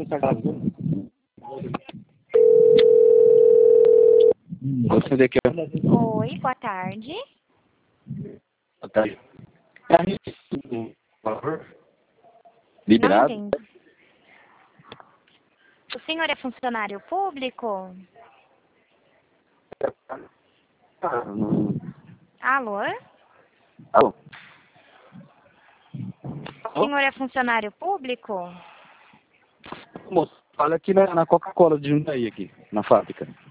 Você daqui, Oi, boa tarde. boa tarde. Por favor. Não Liberado? entendi. O senhor é funcionário público? Alô? Alô? O senhor é funcionário público? Moço, olha aqui na Coca-Cola de Jundiaí aqui, na fábrica.